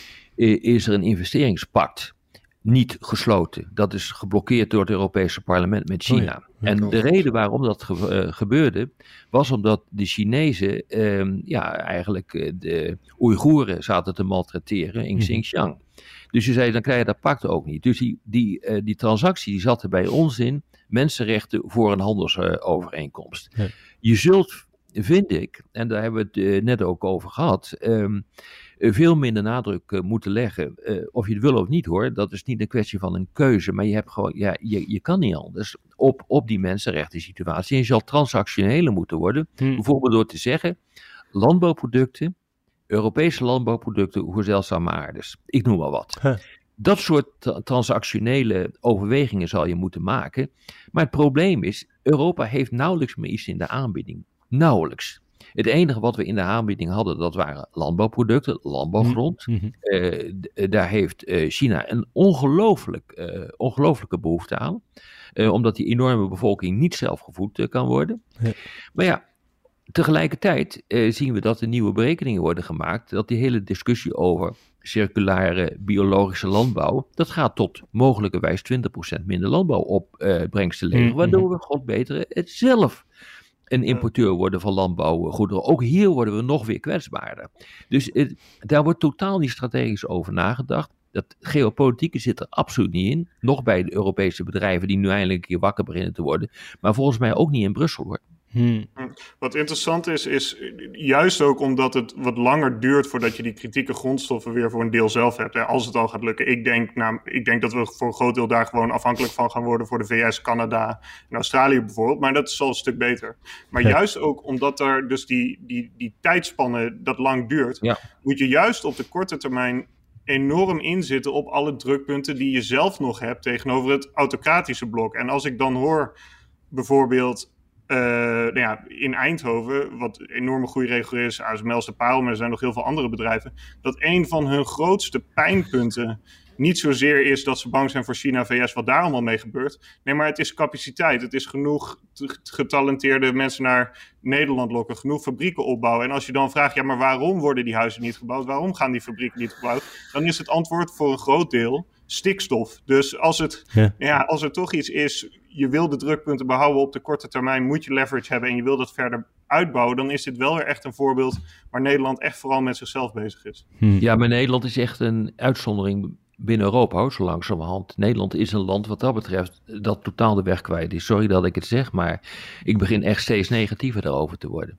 [SPEAKER 6] uh, is er een investeringspact niet gesloten. Dat is geblokkeerd door het Europese parlement met China. Oh ja. En de reden waarom dat ge- uh, gebeurde, was omdat de Chinezen uh, ja, eigenlijk uh, de Oeigoeren zaten te maltrateren in Xinjiang. Dus je zei, dan krijg je dat pact ook niet. Dus die, die, uh, die transactie die zat er bij ons in, mensenrechten voor een handelsovereenkomst. Ja. Je zult, vind ik, en daar hebben we het uh, net ook over gehad, um, veel minder nadruk uh, moeten leggen. Uh, of je het wil of niet hoor, dat is niet een kwestie van een keuze, maar je hebt gewoon, ja, je, je kan niet anders op, op die mensenrechten situatie. En je zal transactionele moeten worden, hmm. bijvoorbeeld door te zeggen, landbouwproducten, Europese landbouwproducten voor zeldzame aardes. Ik noem maar wat. Huh. Dat soort tra- transactionele overwegingen zal je moeten maken. Maar het probleem is, Europa heeft nauwelijks meer iets in de aanbieding. Nauwelijks. Het enige wat we in de aanbieding hadden, dat waren landbouwproducten, landbouwgrond. Mm-hmm. Uh, d- daar heeft uh, China een ongelooflijk, uh, ongelooflijke behoefte aan. Uh, omdat die enorme bevolking niet zelf gevoed uh, kan worden. Ja. Maar ja, tegelijkertijd uh, zien we dat er nieuwe berekeningen worden gemaakt. Dat die hele discussie over circulaire biologische landbouw, dat gaat tot mogelijkerwijs twintig procent minder landbouwopbrengsten uh, leveren. Mm-hmm. Waardoor we god beter het zelf een importeur worden van landbouwgoederen. Ook hier worden we nog weer kwetsbaarder. Dus het, daar wordt totaal niet strategisch over nagedacht. Dat geopolitieke zit er absoluut niet in. Nog bij de Europese bedrijven die nu eindelijk een keer wakker beginnen te worden. Maar volgens mij ook niet in Brussel hoor.
[SPEAKER 5] Hmm. Wat interessant is, is juist ook omdat het wat langer duurt voordat je die kritieke grondstoffen weer voor een deel zelf hebt. Hè, als het al gaat lukken. Ik denk, nou, ik denk dat we voor een groot deel daar gewoon afhankelijk van gaan worden voor de V S, Canada en Australië bijvoorbeeld. Maar dat is al een stuk beter. Maar ja. juist ook omdat er dus die, die, die tijdspanne dat lang duurt, ja. moet je juist op de korte termijn enorm inzitten op alle drukpunten die je zelf nog hebt tegenover het autocratische blok. En als ik dan hoor bijvoorbeeld Uh, nou ja, in Eindhoven, wat een enorme goede regio is, A S M L, de Parel, maar er zijn nog heel veel andere bedrijven, dat een van hun grootste pijnpunten niet zozeer is dat ze bang zijn voor China, V S, wat daar allemaal mee gebeurt. Nee, maar het is capaciteit. Het is genoeg getalenteerde mensen naar Nederland lokken, genoeg fabrieken opbouwen. En als je dan vraagt, ja, maar waarom worden die huizen niet gebouwd? Waarom gaan die fabrieken niet gebouwd? Dan is het antwoord voor een groot deel stikstof. Dus als, het, ja. Ja, als er toch iets is, je wil de drukpunten behouden op de korte termijn, moet je leverage hebben en je wil dat verder uitbouwen, dan is dit wel weer echt een voorbeeld waar Nederland echt vooral met zichzelf bezig is.
[SPEAKER 6] Hmm. Ja, maar Nederland is echt een uitzondering binnen Europa, hoor, zo langzamerhand. Nederland is een land wat dat betreft dat totaal de weg kwijt is. Sorry dat ik het zeg, maar ik begin echt steeds negatiever daarover te worden.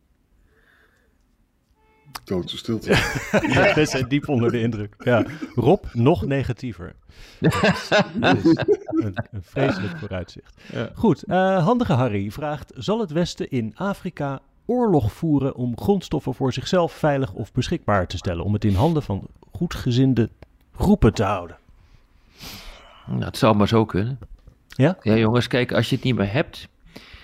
[SPEAKER 7] Doodse stilte.
[SPEAKER 4] Ja, we zijn diep onder de indruk. Ja. Rob, nog negatiever. een, een vreselijk vooruitzicht. Ja. Goed, uh, handige Harry vraagt, zal het Westen in Afrika oorlog voeren om grondstoffen voor zichzelf veilig of beschikbaar te stellen, om het in handen van goedgezinde groepen te houden?
[SPEAKER 6] Nou, het zou maar zo kunnen.
[SPEAKER 4] Ja?
[SPEAKER 6] Ja, jongens, kijk, als je het niet meer hebt,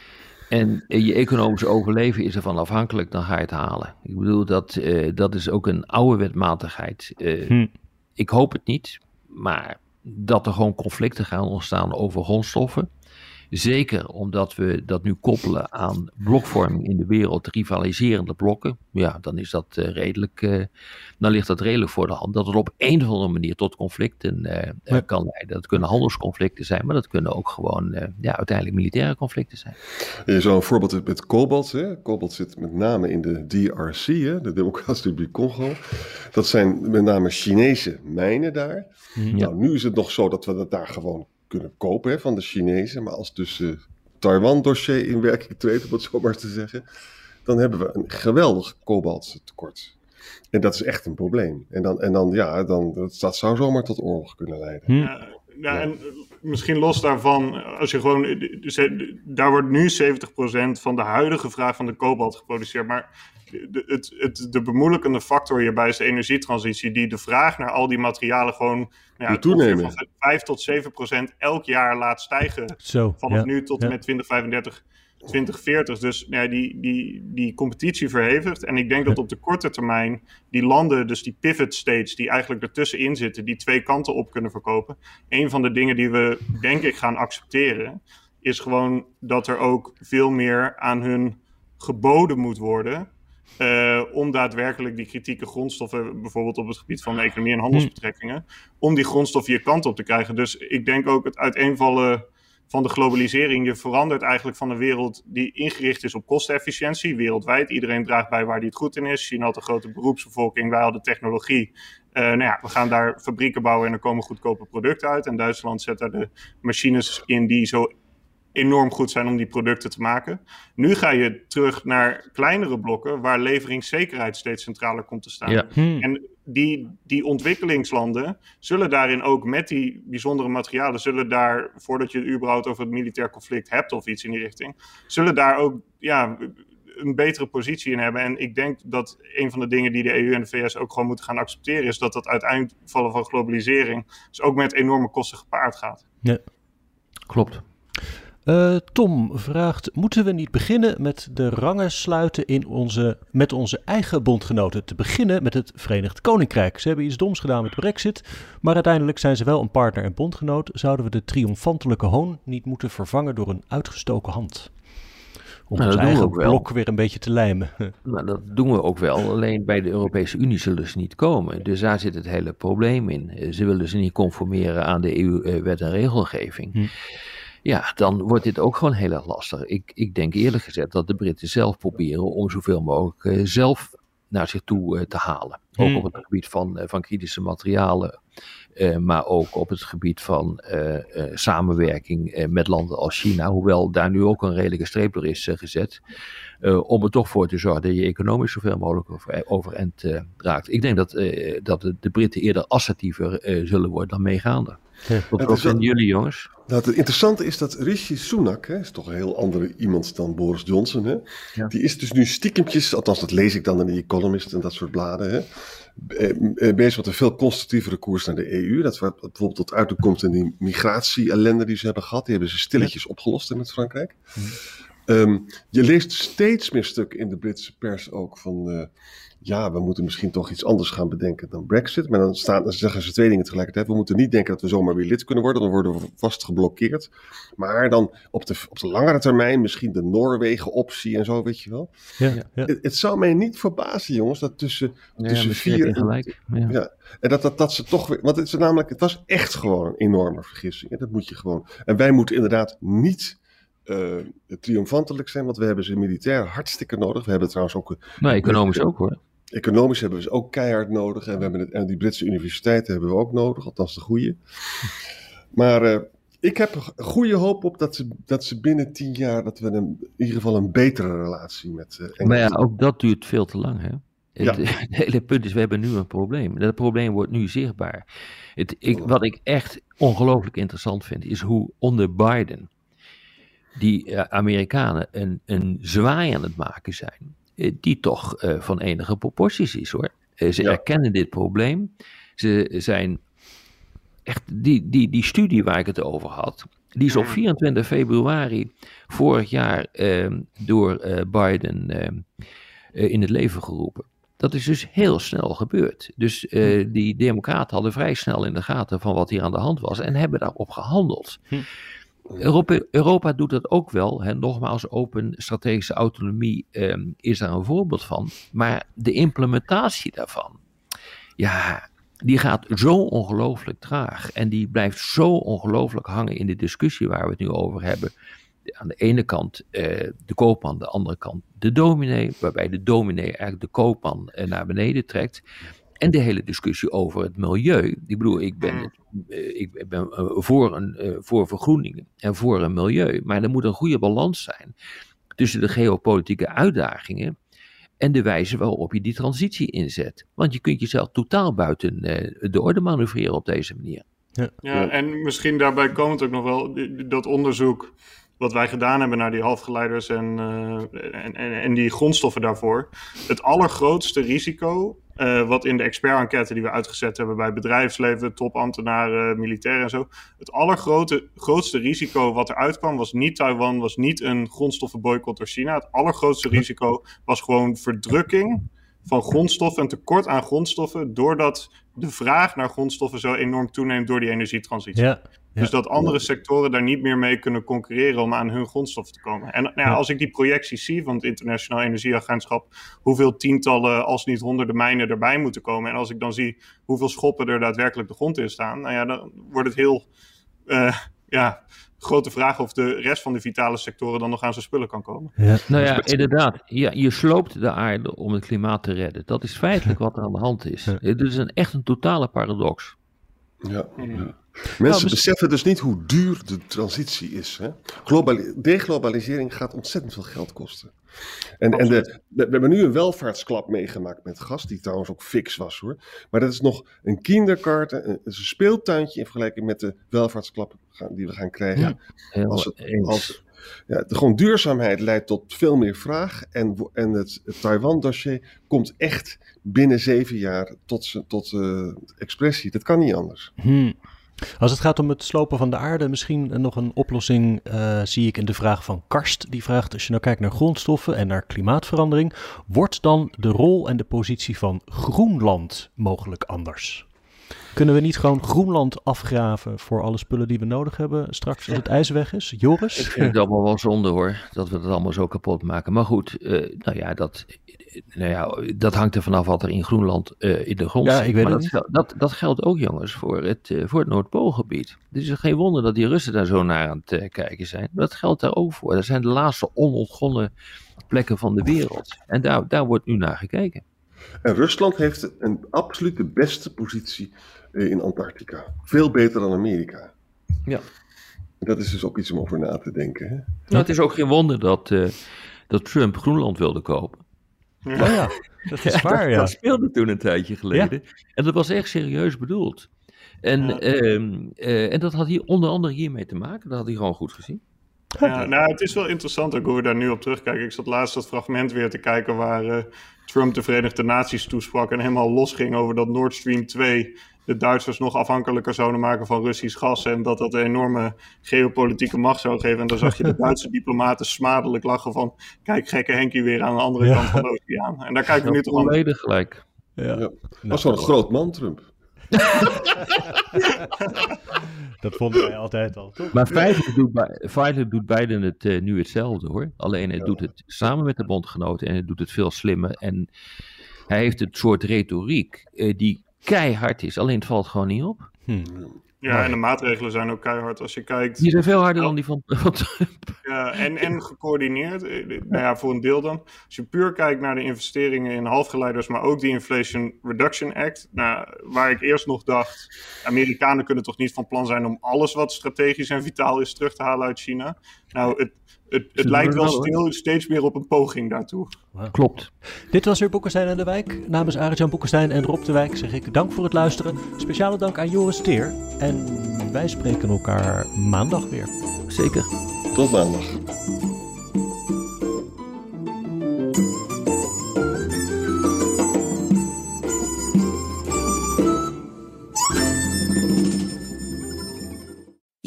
[SPEAKER 6] En je economisch overleven is ervan afhankelijk, dan ga je het halen. Ik bedoel, dat, uh, dat is ook een oude wetmatigheid. Uh, hm. Ik hoop het niet, maar dat er gewoon conflicten gaan ontstaan over grondstoffen. Zeker omdat we dat nu koppelen aan blokvorming in de wereld, rivaliserende blokken. Ja, dan is dat uh, redelijk, uh, dan ligt dat redelijk voor de hand. Dat het op een of andere manier tot conflicten uh, ja. kan leiden. Dat kunnen handelsconflicten zijn, maar dat kunnen ook gewoon uh, ja, uiteindelijk militaire conflicten zijn.
[SPEAKER 7] Je zou een voorbeeld hebben met kobalt. Hè? Kobalt zit met name in de D R C, hè? De Democratische Republiek Congo. Dat zijn met name Chinese mijnen daar. Ja. Nou, nu is het nog zo dat we dat daar gewoon kunnen kopen hè, van de Chinezen. Maar als dus het uh, Taiwan-dossier in werking treedt, om het zo maar te zeggen, dan hebben we een geweldig kobalttekort. En dat is echt een probleem. En dan, en dan ja, dan, dat, dat zou zomaar tot oorlog kunnen leiden.
[SPEAKER 5] Hm. Ja, ja, en misschien los daarvan, als je gewoon, dus, daar wordt nu zeventig procent van de huidige vraag van de kobalt geproduceerd, maar de, het, het, de bemoeilijkende factor hierbij is de energietransitie, die de vraag naar al die materialen gewoon nou ja, toenemen. Van vijf tot zeven procent elk jaar laat stijgen. Zo, vanaf ja, nu tot en ja. met twintig vijfendertig, twintig veertig. Dus ja, die, die, die competitie verhevigt. En ik denk dat op de korte termijn die landen, dus die pivot states die eigenlijk ertussenin zitten, die twee kanten op kunnen verkopen. Een van de dingen die we denk ik gaan accepteren, is gewoon dat er ook veel meer aan hun geboden moet worden. Uh, om daadwerkelijk die kritieke grondstoffen, bijvoorbeeld op het gebied van de economie en handelsbetrekkingen, om die grondstoffen je kant op te krijgen. Dus ik denk ook het uiteenvallen van de globalisering, je verandert eigenlijk van een wereld die ingericht is op kostenefficiëntie, wereldwijd. Iedereen draagt bij waar hij het goed in is. China had een grote beroepsbevolking, wij hadden technologie. Uh, nou ja, we gaan daar fabrieken bouwen en er komen goedkope producten uit. En Duitsland zet daar de machines in die zo enorm goed zijn om die producten te maken. Nu ga je terug naar kleinere blokken waar leveringszekerheid steeds centraler komt te staan. Ja. Hmm. En die, die ontwikkelingslanden zullen daarin ook met die bijzondere materialen, zullen daar, voordat je het überhaupt over het militair conflict hebt of iets in die richting, zullen daar ook ja, een betere positie in hebben. En ik denk dat een van de dingen die de E U en de V S ook gewoon moeten gaan accepteren is dat dat uiteenvallen van globalisering dus ook met enorme kosten gepaard gaat.
[SPEAKER 6] Ja, klopt.
[SPEAKER 4] Uh, Tom vraagt, moeten we niet beginnen met de rangen sluiten in onze, met onze eigen bondgenoten? Te beginnen met het Verenigd Koninkrijk. Ze hebben iets doms gedaan met Brexit, maar uiteindelijk zijn ze wel een partner en bondgenoot. Zouden we de triomfantelijke hoon niet moeten vervangen door een uitgestoken hand? Om nou, ons eigen blok weer een beetje te lijmen.
[SPEAKER 6] Nou, dat doen we ook wel. Alleen bij de Europese Unie zullen ze niet komen. Dus daar zit het hele probleem in. Ze willen ze niet conformeren aan de E U-wet en regelgeving. Hm. Ja, dan wordt dit ook gewoon heel erg lastig. Ik, ik denk eerlijk gezegd dat de Britten zelf proberen om zoveel mogelijk uh, zelf naar zich toe uh, te halen. Ook hmm. op het gebied van, uh, van kritische materialen, uh, maar ook op het gebied van uh, uh, samenwerking uh, met landen als China. Hoewel daar nu ook een redelijke streep door is uh, gezet. Uh, om er toch voor te zorgen dat je economisch zoveel mogelijk over, overeind uh, raakt. Ik denk dat, uh, dat de, de Britten eerder assertiever uh, zullen worden dan meegaande. Ja. Wat, wat vinden jullie, jongens?
[SPEAKER 7] Nou, het interessante is dat Rishi Sunak, hè, is toch een heel andere iemand dan Boris Johnson, hè? Ja. Die is dus nu stiekempjes, althans dat lees ik dan in de Economist en dat soort bladen, hè, bezig met een veel constructievere koers naar de E U. Dat wat bijvoorbeeld tot uitdrukking komt in die migratie-ellende die ze hebben gehad. Die hebben ze stilletjes ja. opgelost in het Frankrijk. Hm. Um, je leest steeds meer stukken in de Britse pers ook van, uh, ja, we moeten misschien toch iets anders gaan bedenken dan Brexit. Maar dan, staan, dan zeggen ze twee dingen tegelijkertijd. We moeten niet denken dat we zomaar weer lid kunnen worden, dan worden we vast geblokkeerd. Maar dan op de, op de langere termijn misschien de Noorwegen-optie en zo, weet je wel. Ja, ja. Het, het zou mij niet verbazen, jongens, dat tussen, ja, tussen vier en gelijk. Ja. Ja, en dat, dat, dat ze toch weer, want het is namelijk, het was echt gewoon een enorme vergissing. Hè? Dat moet je gewoon. En wij moeten inderdaad niet Uh, triomfantelijk zijn, want we hebben ze militair hartstikke nodig. We hebben trouwens ook...
[SPEAKER 6] Nou, economisch ook hoor.
[SPEAKER 7] Economisch hebben we ze ook keihard nodig. En, we hebben het, en die Britse universiteiten hebben we ook nodig, althans de goede. Maar uh, ik heb goede hoop op dat ze, dat ze binnen tien jaar, dat we een, in ieder geval een betere relatie met uh, Engeland.
[SPEAKER 6] Maar ja, ook dat duurt veel te lang, hè? Het, ja. het hele punt is, we hebben nu een probleem. Dat probleem wordt nu zichtbaar. Het, ik, wat ik echt ongelooflijk interessant vind, is hoe onder Biden die uh, Amerikanen een, een zwaai aan het maken zijn, uh, die toch uh, van enige proporties is hoor. Uh, ze ja. erkennen dit probleem. Ze zijn echt, die, die, die studie waar ik het over had, Die is op vierentwintig februari vorig jaar uh, door uh, Biden uh, uh, in het leven geroepen. Dat is dus heel snel gebeurd. Dus uh, die democraten hadden vrij snel in de gaten van wat hier aan de hand was en hebben daarop gehandeld. Hm. Europa, Europa doet dat ook wel. Hè. Nogmaals, open strategische autonomie um, is daar een voorbeeld van. Maar de implementatie daarvan, ja, die gaat zo ongelooflijk traag. En die blijft zo ongelooflijk hangen in de discussie waar we het nu over hebben. Aan de ene kant uh, de koopman, aan de andere kant de dominee. Waarbij de dominee eigenlijk de koopman uh, naar beneden trekt. En de hele discussie over het milieu. Ik bedoel, ik ben, uh, ik ben uh, voor, een, uh, voor vergroening en voor een milieu. Maar er moet een goede balans zijn tussen de geopolitieke uitdagingen en de wijze waarop je die transitie inzet. Want je kunt jezelf totaal buiten uh, de orde manoeuvreren op deze manier.
[SPEAKER 5] Ja. ja, en misschien daarbij komt ook nog wel dat onderzoek wat wij gedaan hebben naar die halfgeleiders en, uh, en, en, en die grondstoffen daarvoor. Het allergrootste risico, uh, wat in de expert-enquête die we uitgezet hebben bij bedrijfsleven, topambtenaren, militairen en zo. Het allergrootste risico wat eruit kwam was niet Taiwan, was niet een grondstoffenboycott door China. Het allergrootste risico was gewoon verdrukking van grondstoffen, een tekort aan grondstoffen, doordat de vraag naar grondstoffen zo enorm toeneemt door die energietransitie. Ja, ja. Dus dat andere sectoren daar niet meer mee kunnen concurreren om aan hun grondstoffen te komen. En nou ja, als ik die projecties zie van het Internationaal Energieagentschap, hoeveel tientallen, als niet honderden mijnen erbij moeten komen. En als ik dan zie hoeveel schoppen er daadwerkelijk de grond in staan, nou ja, dan wordt het heel uh, ja, grote vraag of de rest van de vitale sectoren dan nog aan zijn spullen kan komen.
[SPEAKER 6] Ja. Nou ja, inderdaad. Ja, je sloopt de aarde om het klimaat te redden. Dat is feitelijk wat er aan de hand is. Ja. Het is een, echt een totale paradox.
[SPEAKER 7] Ja, ja. Mensen nou, beseffen dus niet hoe duur de transitie is. Hè? Globali- deglobalisering gaat ontzettend veel geld kosten. En, en de, we hebben nu een welvaartsklap meegemaakt met gas, die trouwens ook fix was hoor. Maar dat is nog een kinderkaart, een, een speeltuintje in vergelijking met de welvaartsklap die we gaan krijgen. Ja, als het, als, ja, de gewoon duurzaamheid leidt tot veel meer vraag. En, en het, het Taiwan-dossier komt echt binnen zeven jaar tot, tot uh, expressie. Dat kan niet anders.
[SPEAKER 4] Hmm. Als het gaat om het slopen van de aarde, misschien nog een oplossing uh, zie ik in de vraag van Karst. Die vraagt, als je nou kijkt naar grondstoffen en naar klimaatverandering, wordt dan de rol en de positie van Groenland mogelijk anders? Kunnen we niet gewoon Groenland afgraven voor alle spullen die we nodig hebben straks als het ijs weg is? Joris?
[SPEAKER 6] Ik vind het allemaal wel zonde hoor, dat we het allemaal zo kapot maken. Maar goed, uh, nou ja, dat... Nou ja, dat hangt er vanaf wat er in Groenland uh, in de grond
[SPEAKER 4] ja,
[SPEAKER 6] zit.
[SPEAKER 4] Ik weet
[SPEAKER 6] maar
[SPEAKER 4] het
[SPEAKER 6] dat, gel- dat, dat geldt ook, jongens, voor het, uh, voor het Noordpoolgebied. Het is geen wonder dat die Russen daar zo naar aan het uh, kijken zijn. Dat geldt daar ook voor. Dat zijn de laatste onontgonnen plekken van de wereld. En daar, daar wordt nu naar gekeken.
[SPEAKER 7] En Rusland heeft een absoluut de beste positie uh, in Antarctica. Veel beter dan Amerika.
[SPEAKER 6] Ja.
[SPEAKER 7] En dat is dus ook iets om over na te denken. Hè?
[SPEAKER 6] Nou, het is ook geen wonder dat, uh, dat Trump Groenland wilde kopen.
[SPEAKER 4] Ja, oh ja, dat is waar,
[SPEAKER 6] dat,
[SPEAKER 4] ja.
[SPEAKER 6] Dat speelde toen een tijdje geleden. Ja. En dat was echt serieus bedoeld. En, ja. uh, uh, en dat had hier onder andere hiermee te maken. Dat had hij gewoon goed gezien.
[SPEAKER 5] Ja, nou, het is wel interessant ook hoe we daar nu op terugkijken. Ik zat laatst dat fragment weer te kijken waar uh, Trump de Verenigde Naties toesprak en helemaal losging over dat Nord Stream twee de Duitsers nog afhankelijker zouden maken van Russisch gas en dat dat een enorme geopolitieke macht zou geven. En dan zag je de Duitse diplomaten smadelijk lachen van, kijk, gekke Henkie weer aan de andere ja. kant van de oceaan. En daar kijken we nu toch aan.
[SPEAKER 6] Volledig gelijk.
[SPEAKER 7] Ja. Ja. Dat was wel een groot man, Trump.
[SPEAKER 4] Dat vonden wij altijd al, toch?
[SPEAKER 6] Maar feitelijk doet, feitelijk doet Biden het uh, nu hetzelfde, hoor. Alleen hij ja. doet het samen met de bondgenoten en hij doet het veel slimmer. En hij heeft het soort retoriek uh, die keihard is, alleen het valt gewoon niet op.
[SPEAKER 4] Hm.
[SPEAKER 5] Ja, en de maatregelen zijn ook keihard als je kijkt.
[SPEAKER 6] Die zijn veel harder dan die van, van Trump.
[SPEAKER 5] Ja, en, en gecoördineerd. Nou ja, voor een deel dan. Als je puur kijkt naar de investeringen in halfgeleiders, maar ook die Inflation Reduction Act. Nou, waar ik eerst nog dacht, Amerikanen kunnen toch niet van plan zijn om alles wat strategisch en vitaal is terug te halen uit China. Nou, het, het, het, het lijkt wel stil, steeds meer op een poging daartoe.
[SPEAKER 6] Wow. Klopt.
[SPEAKER 4] Dit was weer Boekenstein en de Wijk. Namens Arend-Jan Boekenstein en Rob de Wijk zeg ik dank voor het luisteren. Speciale dank aan Joris Teer. En wij spreken elkaar maandag weer.
[SPEAKER 6] Zeker.
[SPEAKER 7] Tot maandag.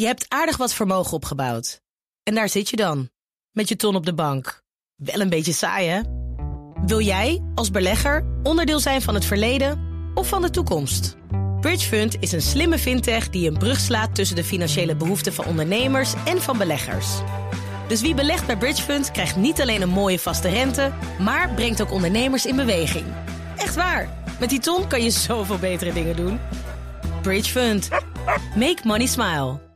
[SPEAKER 1] Je hebt aardig wat vermogen opgebouwd. En daar zit je dan, met je ton op de bank. Wel een beetje saai, hè? Wil jij, als belegger, onderdeel zijn van het verleden of van de toekomst? Bridgefund is een slimme fintech die een brug slaat tussen de financiële behoeften van ondernemers en van beleggers. Dus wie belegt bij Bridgefund krijgt niet alleen een mooie vaste rente, maar brengt ook ondernemers in beweging. Echt waar, met die ton kan je zoveel betere dingen doen. Bridgefund. Make money smile.